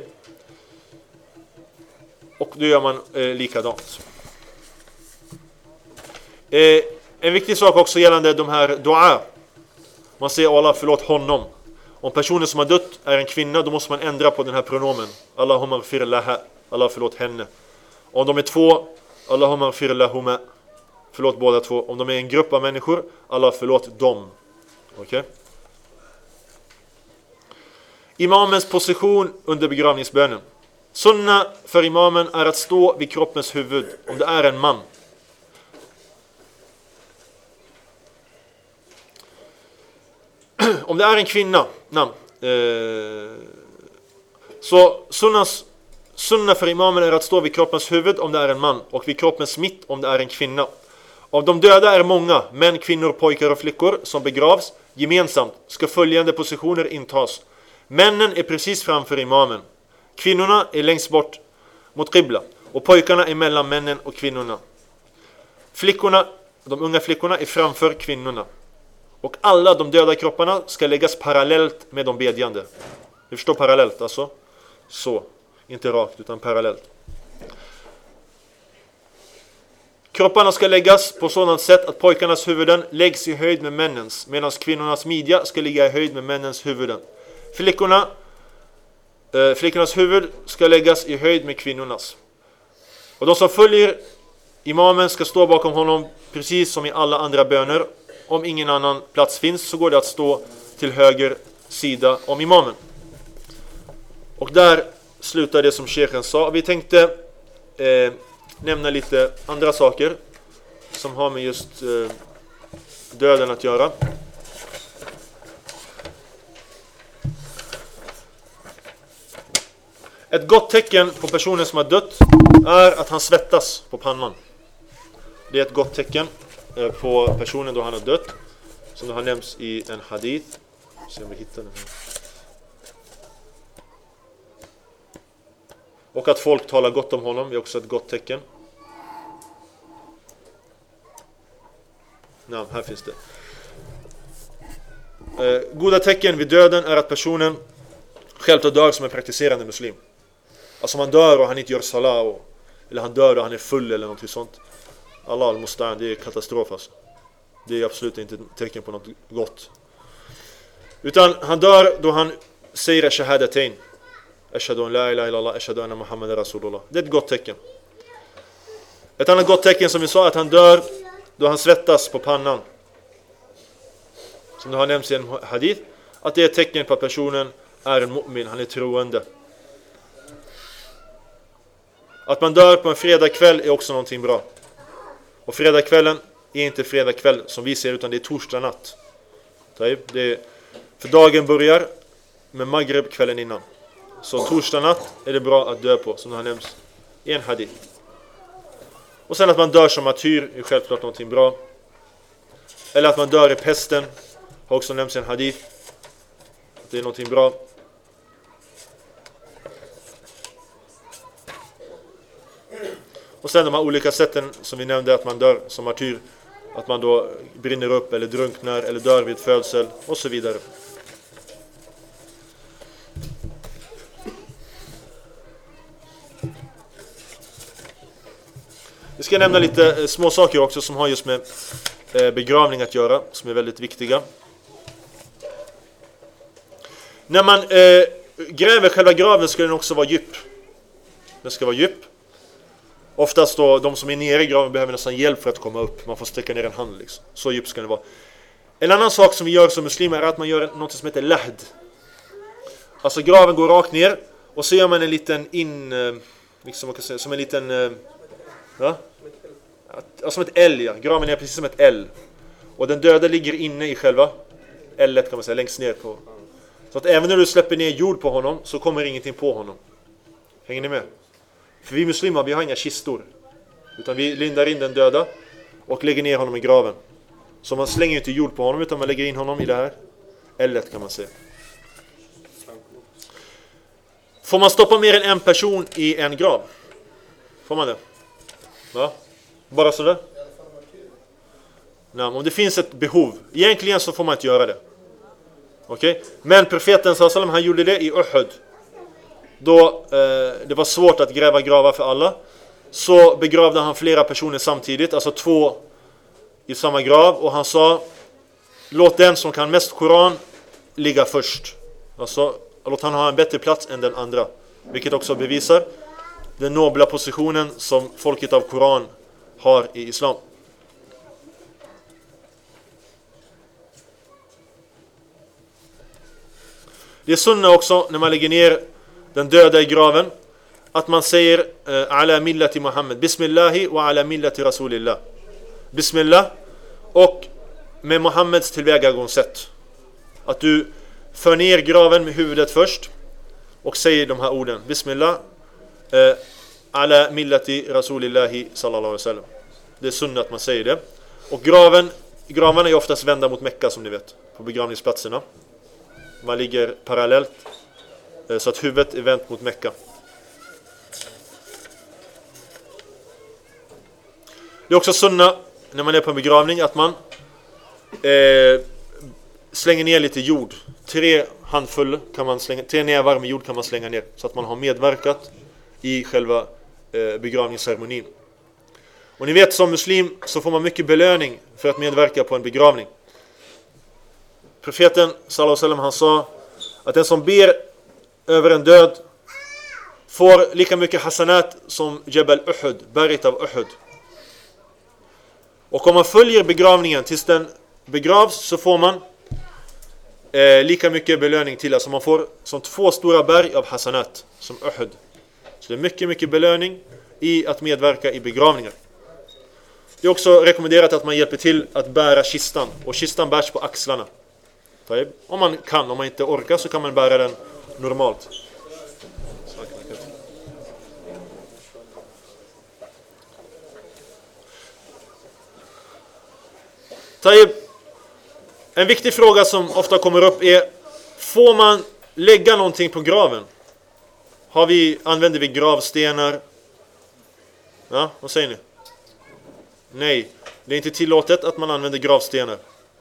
Speaker 1: Och då gör man likadant. En viktig sak också gällande de här dua. Man säger Allah förlåt honom. Om personen som har dött är en kvinna, då måste man ändra på den här pronomen. Allahumma gfir laha. Allah förlåt henne. Om de är två, Allahumma gfir lahuma. Förlåt båda två. Om de är en grupp av människor, Allah förlåt dem. Okej? Imamens position under begravningsbönen. Sunna för imamen är att stå vid kroppens huvud om det är en man. Om det är en kvinna, så sunna för imamen är att stå vid kroppens huvud om det är en man och vid kroppens mitt om det är en kvinna. Av de döda är många, män, kvinnor, pojkar och flickor som begravs gemensamt ska följande positioner intas. Männen är precis framför imamen. Kvinnorna är längst bort mot qibla och pojkarna är mellan männen och kvinnorna. Flickorna, de unga flickorna är framför kvinnorna. Och alla de döda kropparna ska läggas parallellt med de bedjande. Du förstår parallellt alltså? Så, inte rakt utan parallellt. Kropparna ska läggas på sådant sätt att pojkarnas huvuden läggs i höjd med männens, medan kvinnornas midja ska ligga i höjd med männens huvuden. Flickornas huvud ska läggas i höjd med kvinnornas. Och de som följer imamen ska stå bakom honom precis som i alla andra böner. Om ingen annan plats finns så går det att stå till höger sida om imamen. Och där slutar det som sheikhen sa. Vi tänkte nämna lite andra saker som har med just döden att göra. Ett gott tecken på personen som har dött är att han svettas på pannan. Det är ett gott tecken på personen då han har dött, som det har nämnts i en hadith. Se om vi hittar den här. Och att folk talar gott om honom är också ett gott tecken. Nej, här finns det. Goda tecken vid döden är att personen själv dör som en praktiserande muslim. Alltså man dör och han inte gör salah, eller han dör och han är full eller något sånt. Allah al-Mustan, det är katastrof alltså. Det är absolut inte ett tecken på något gott. Utan han dör då han säger shahadatain. Ashhadu an la ilaha illallah, ashhadu anna Muhammadar rasulullah. Det är ett gott tecken. Ett annat gott tecken som vi sa är att han dör då han svettas på pannan. Som det har nämnts i en hadith. Att det är ett tecken på att personen är en mu'min, han är troende. Att man dör på en fredagkväll är också någonting bra. Och fredagskvällen är inte fredagkväll som vi ser, utan det är torsdag natt. För dagen börjar med Maghrib kvällen innan. Så torsdag natt är det bra att dö på, som det har nämnts i en hadith. Och sen att man dör som martyr är självklart någonting bra. Eller att man dör i pesten har också nämnts i en hadith. Det är någonting bra. Och sen de här olika sätten som vi nämnde, att man dör som martyr, att man då brinner upp eller drunknar eller dör vid födsel och så vidare. Vi ska nämna lite små saker också som har just med begravning att göra, som är väldigt viktiga. När man gräver själva graven ska den också vara djup. Den ska vara djup. Oftast då, de som är nere i graven behöver nästan hjälp för att komma upp. Man får sträcka ner en hand liksom. Så djup ska den vara. En annan sak som vi gör som muslimer är att man gör något som heter lahd. Alltså graven går rakt ner och så gör man en liten liksom man kan säga, som en liten som ett L, ja. Graven är precis som ett L. Och den döda ligger inne i själva L kan man säga, längst ner på. Så att även när du släpper ner jord på honom så kommer ingenting på honom. Hänger ni med? För vi muslimer, vi har inga kistor. Utan vi lindar in den döda och lägger ner honom i graven. Så man slänger inte jord på honom, utan man lägger in honom i det här L-et kan man säga. Får man stoppa mer än en person i en grav? Får man det? Va? Bara sådär? Nej, om det finns ett behov. Egentligen så får man inte göra det. Okej? Men profeten sallam, han gjorde det i Uhud. Då det var svårt att gräva gravar för alla, så begravde han flera personer samtidigt, alltså 2 i samma grav, och han sa: låt den som kan mest Koran ligga först. Alltså låt han ha en bättre plats än den andra. Vilket också bevisar den nobla positionen som folket av Koran har i islam. Det är sunna också när man lägger ner den döda i graven att man säger ala millati Muhammad, bismillahi wa ala millati rasulillah. Bismillah och med Muhammeds tillvägagångssätt. Att du för ner graven med huvudet först och säger de här orden: bismillah ala millati rasulillahi sallallahu alaihi wasallam. Det är sunna att man säger det. Och gravarna är oftast vända mot Mekka, som ni vet, på begravningsplatserna. Man ligger parallellt så att huvudet är vänt mot Mekka. Det är också sunna när man är på en begravning att man slänger ner lite jord. 3 handfull kan man slänga, 3 nävar med jord kan man slänga ner, så att man har medverkat i själva begravningsceremonin. Och ni vet, som muslim så får man mycket belöning för att medverka på en begravning. Profeten sallallahu alaihi wasallam, han sa att den som ber över en död får lika mycket hasanat som Jebel Uhud, berget av Uhud. Och om man följer begravningen tills den begravs så får man lika mycket belöning till. Alltså man får som 2 stora berg av hasanat som Uhud. Så det är mycket, mycket belöning i att medverka i begravningar. Det är också rekommenderat att man hjälper till att bära kistan. Och kistan bärs på axlarna. Om man kan, om man inte orkar så kan man bära den normalt. En viktig fråga som ofta kommer upp är: får man lägga någonting på graven? Använder vi gravstenar? Ja, vad säger ni? Nej, det är inte tillåtet att man använder gravstenar.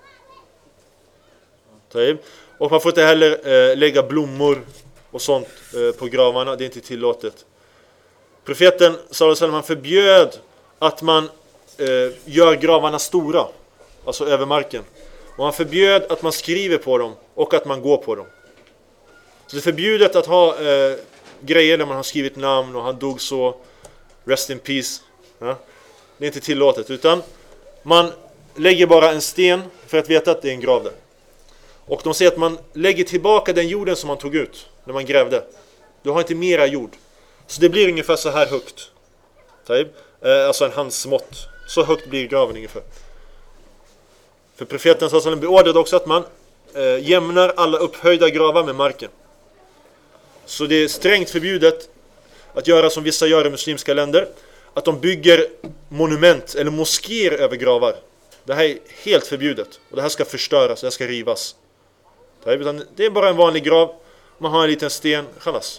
Speaker 1: Och man får inte heller lägga blommor och sånt på gravarna. Det är inte tillåtet. Profeten sallallahu alaihi wasallam, han förbjöd att man gör gravarna stora, alltså över marken. Och han förbjöd att man skriver på dem och att man går på dem. Så det är förbjudet att ha grejer där man har skrivit namn och han dog så, rest in peace. Ja? Det är inte tillåtet, utan man lägger bara en sten för att veta att det är en grav där. Och de säger att man lägger tillbaka den jorden som man tog ut när man grävde. Du har inte mera jord. Så det blir ungefär så här högt. Alltså en handsmått. Så högt blir graven ungefär. För profeten sallallahu alaihi wasallam beordrade också att man jämnar alla upphöjda gravar med marken. Så det är strängt förbjudet att göra som vissa gör i muslimska länder, att de bygger monument eller moskéer över gravar. Det här är helt förbjudet. Och det här ska förstöras, det här ska rivas. Det är bara en vanlig grav. Man har en liten sten, khalas.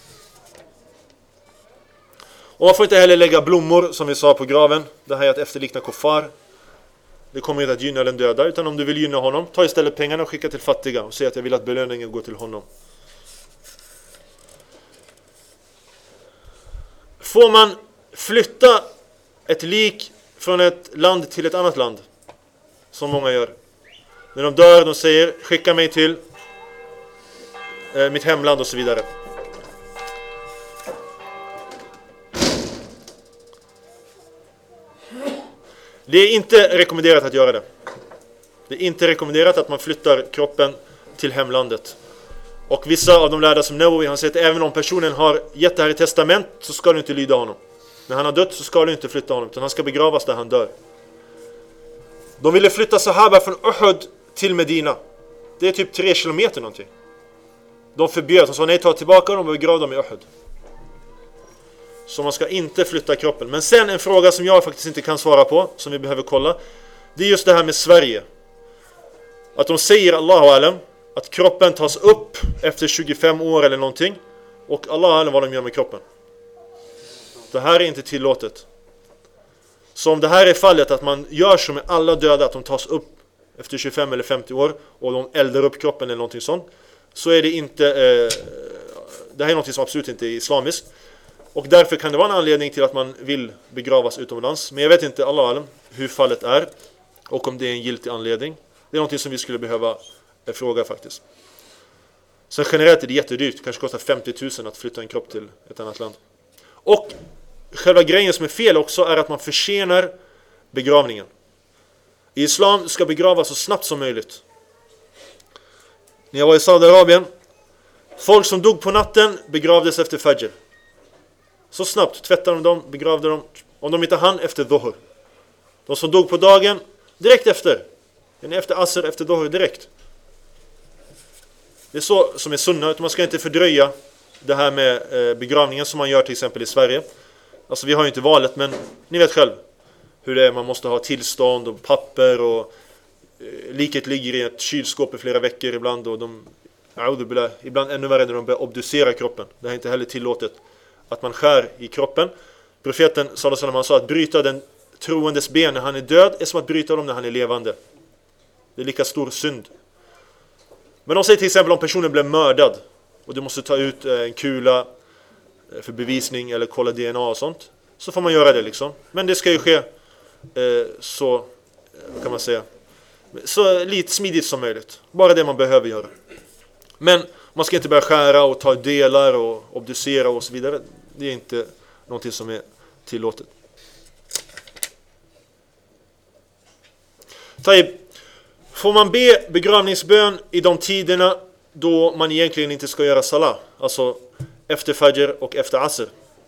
Speaker 1: Och man får inte heller lägga blommor, som vi sa, på graven. Det här är att efterlikna kuffar. Det kommer inte att gynna den döda, utan om du vill gynna honom, ta istället pengarna och skicka till fattiga och säg att jag vill att belöningen går till honom. Får man flytta ett lik från ett land till ett annat land, som många gör? När de dör, de säger: skicka mig till mitt hemland och så vidare. Det är inte rekommenderat att göra det. Det är inte rekommenderat att man flyttar kroppen till hemlandet. Och vissa av de lärda som Nawawi har sett, även om personen har gett det här i testament, så ska du inte lyda honom. När han har dött så ska du inte flytta honom, utan han ska begravas där han dör. De ville flytta sahaba från Uhud till Medina. Det är typ 3 kilometer någonting. De förbjöd, de sa nej, ta tillbaka dem och begrav dem i Uhud. Så man ska inte flytta kroppen. Men sen en fråga som jag faktiskt inte kan svara på, som vi behöver kolla, det är just det här med Sverige. Att de säger, Allahu alam, att kroppen tas upp efter 25 år eller någonting, och Allahu alam vad de gör med kroppen. Det här är inte tillåtet. Så om det här är fallet, att man gör som med alla döda, att de tas upp efter 25 eller 50 år och de eldar upp kroppen eller någonting sånt, så är det inte det här är något som absolut inte är islamiskt. Och därför kan det vara en anledning till att man vill begravas utomlands. Men jag vet inte, Allahu alam, hur fallet är. och om det är en giltig anledning. Det är någonting som vi skulle behöva fråga faktiskt. Sen generellt är det jättedyrt. Det kanske kostar 50 000 att flytta en kropp till ett annat land. Och själva grejen som är fel också är att man försenar begravningen. I islam ska begravas så snabbt som möjligt. När jag var i Saudiarabien, folk som dog på natten begravdes efter fajr. Så snabbt tvättade de dem, begravde dem. Om de inte hann efter dhuhr. De som dog på dagen, direkt efter. Efter asr, efter dhuhr, direkt. Det är så som är sunna. Man ska inte fördröja det här med begravningen som man gör till exempel i Sverige. Alltså vi har ju inte valet, men ni vet själv hur det är. Man måste ha tillstånd och papper och liket ligger i ett kylskåp i flera veckor ibland. Och ibland ännu värre när de börjar obducera kroppen. Det är inte heller tillåtet att man skär i kroppen. Profeten sallallahu alaihi wasallam sa att bryta den troendes ben när han är död är som att bryta dem när han är levande. Det är lika stor synd. Men de säger till exempel om personen blev mördad och du måste ta ut en kula för bevisning eller kolla DNA och sånt, så får man göra det liksom. Men det ska ju ske så, kan man säga, så lite smidigt som möjligt. Bara det man behöver göra. Men man ska inte börja skära och ta delar och obducera och så vidare. Det är inte någonting som är tillåtet. Taib. Får man be begravningsbön i de tiderna då man egentligen inte ska göra salah? Alltså efter fajr och efter asr.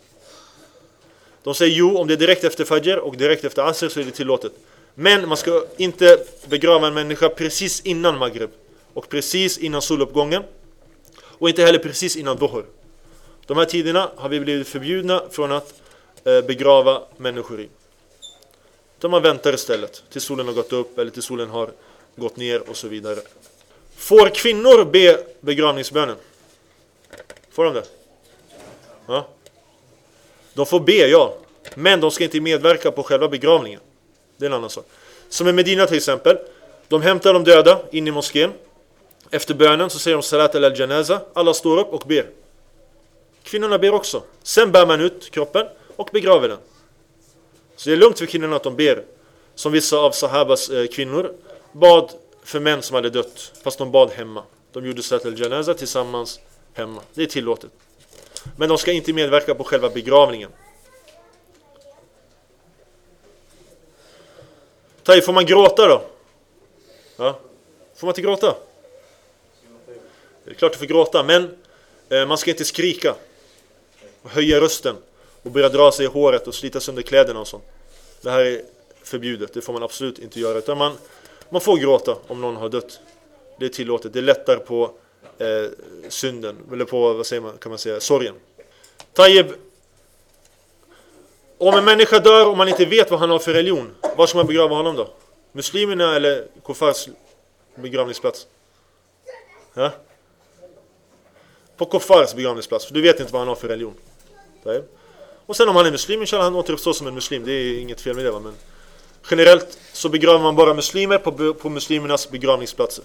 Speaker 1: De säger jo, om det är direkt efter fajr och direkt efter asr så är det tillåtet. Men man ska inte begrava en människa precis innan maghrib och precis innan soluppgången och inte heller precis innan dhuhr. De här tiderna har vi blivit förbjudna från att begrava människor i. Då man väntar istället till solen har gått upp eller till solen har gått ner och så vidare. Får kvinnor be begravningsbönen? Får de det? Ja. De får be, ja. Men de ska inte medverka på själva begravningen. Det är en annan sak. Som i Medina till exempel. De hämtar de döda in i moskén. Efter bönen så säger de salat al-janaza. Alla står upp och ber. Kvinnorna ber också. Sen bär man ut kroppen och begraver den. Så det är lugnt för kvinnorna att de ber. Som vissa av sahabas kvinnor bad för män som hade dött. Fast de bad hemma. De gjorde salat al-janaza tillsammans hemma. Det är tillåtet. Men de ska inte medverka på själva begravningen. Får man gråta då? Ja. Får man inte gråta? Det är klart du får gråta, men man ska inte skrika och höja rösten och börja dra sig i håret och slita sönder kläderna och sånt. Det här är förbjudet, det får man absolut inte göra. Utan man får gråta om någon har dött. Det är tillåtet, det lättar på synden, eller på, vad säger man, kan man säga, sorgen. Tayyib, om en människa dör och man inte vet vad han har för religion, var ska man begrava honom då? Muslimerna eller kuffars begravningsplats? Ja? På kuffars begravningsplats, för du vet inte vad han har för religion. Tayyib. Och sen om han är muslim, så han återuppstår som en muslim. Det är inget fel med det, va? Men generellt så begraver man bara muslimer på muslimernas begravningsplatser.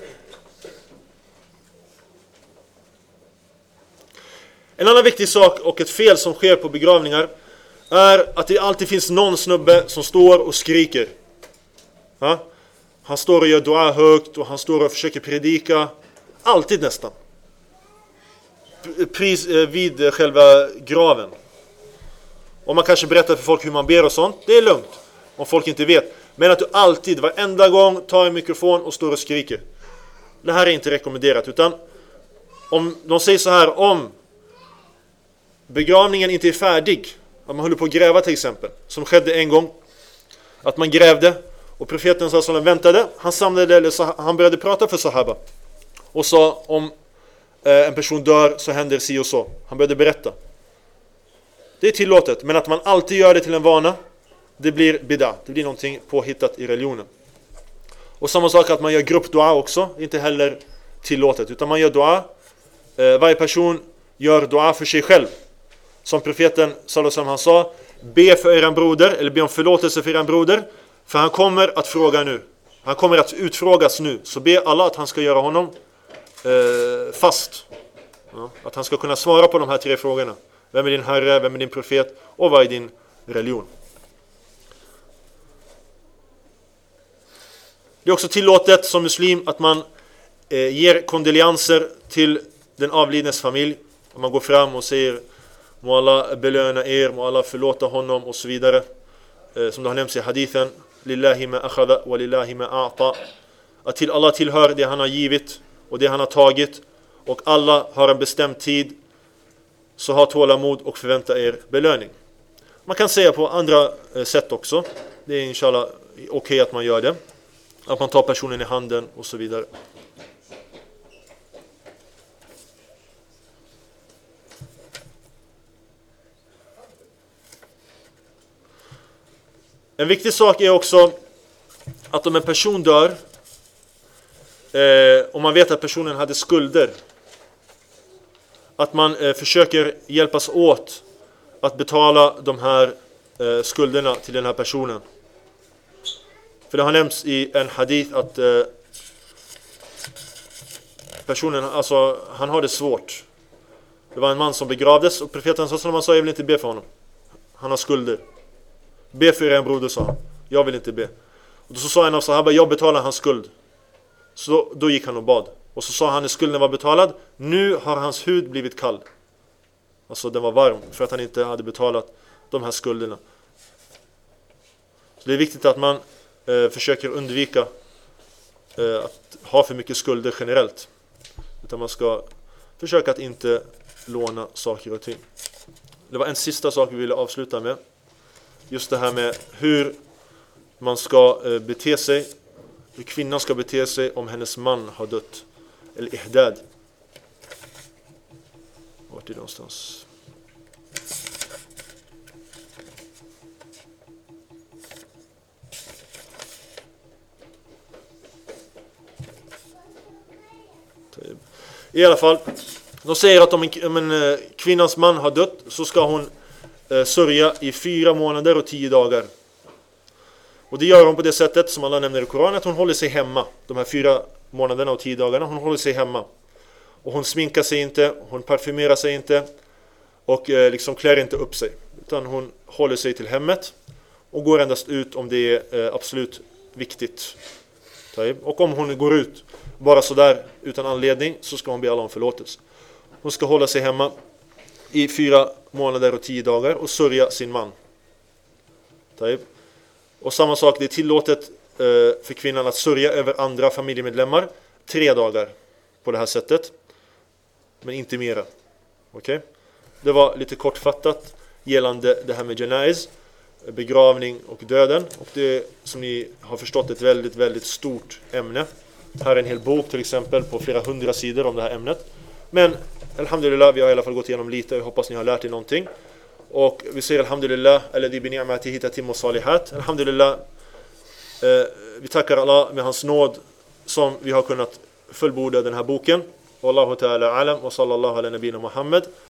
Speaker 1: En annan viktig sak och ett fel som sker på begravningar är att det alltid finns någon snubbe som står och skriker. Ja? Han står och gör dua högt och han står och försöker predika. Alltid nästan. Vid själva graven. Och man kanske berättar för folk hur man ber och sånt. Det är lugnt. Om folk inte vet. Men att du alltid, varenda gång, tar en mikrofon och står och skriker. Det här är inte rekommenderat. Utan om de säger så här, om begravningen inte är färdig, att man håller på att gräva till exempel, som skedde en gång, att man grävde och profeten sa som väntade, han började prata för sahaba och sa om en person dör så händer si och så. Han började berätta. Det är tillåtet, men att man alltid gör det till en vana, det blir bid'a, det blir någonting påhittat i religionen. Och samma sak att man gör gruppdua också, inte heller tillåtet, utan man gör dua, varje person gör dua för sig själv. Som profeten sallallahu alaihi wasallam, han sa, be för eran broder, eller be om förlåtelse för eran broder, för han kommer att fråga nu. Han kommer att utfrågas nu. Så be Allah att han ska göra honom fast. Ja, att han ska kunna svara på de här 3 frågorna. Vem är din herre, vem är din profet och vad är din religion? Det är också tillåtet som muslim att man ger kondolianser till den avlidnes familj. Om man går fram och säger må Allah belöna er, må Allah förlåta honom och så vidare. Som det har nämnts i hadithen, lillahi ma akhadha wa lillahi ma a'ta. Att till Allah tillhör det han har givit och det han har tagit. Och alla har en bestämd tid. Så ha tålamod och förvänta er belöning. Man kan säga på andra sätt också. Det är inshallah okej att man gör det. Att man tar personen i handen och så vidare. En viktig sak är också att om en person dör, om man vet att personen hade skulder, att man försöker hjälpas åt att betala de här skulderna till den här personen. För det har nämnts i en hadith att personen, alltså han har det svårt. Det var en man som begravdes och profeten sa, jag vill inte be för honom. Han har skulder. Be för en broder, sa han. Jag vill inte be. Och då så sa en av sahaba, jag betalar hans skuld. Så då gick han och bad. Och så sa han när skulden var betalad, nu har hans hud blivit kall. Alltså den var varm för att han inte hade betalat de här skulderna. Så det är viktigt att man försöker undvika att ha för mycket skulder generellt. Utan man ska försöka att inte låna saker och ting. Det var en sista sak vi ville avsluta med. Just det här med hur man ska bete sig. Hur kvinnan ska bete sig om hennes man har dött. Eller ihdad. Vart är det någonstans? I alla fall, de säger att om en kvinnans man har dött så ska hon sörja i 4 månader och 10 dagar. Och det gör hon på det sättet som Allah nämner i Koranen, att hon håller sig hemma. De här 4 månaderna och 10 dagarna, hon håller sig hemma. Och hon sminkar sig inte, hon parfymerar sig inte och liksom klär inte upp sig. Utan hon håller sig till hemmet och går endast ut om det är absolut viktigt. Och om hon går ut bara sådär utan anledning så ska hon be Allah om förlåtelse. Hon ska hålla sig hemma i 4 månader och 10 dagar och sörja sin man. Och samma sak, det är tillåtet för kvinnan att sörja över andra familjemedlemmar 3 dagar på det här sättet. Men inte mera. Okej? Det var lite kortfattat gällande det här med janaiz, begravning och döden. Och det är, som ni har förstått, ett väldigt, väldigt stort ämne. Här är en hel bok till exempel på flera 100 sidor om det här ämnet. Men alhamdulillah, vi har i alla fall gått igenom lite. Jag hoppas ni har lärt er någonting. Och vi säger alhamdulillah, alladhi bi ni'matihi tatimmu salihat. Alhamdulillah, vi tackar Allah med hans nåd som vi har kunnat fullborda den här boken. Wallahu ta'ala alam wa sallallahu ala nabina Muhammad.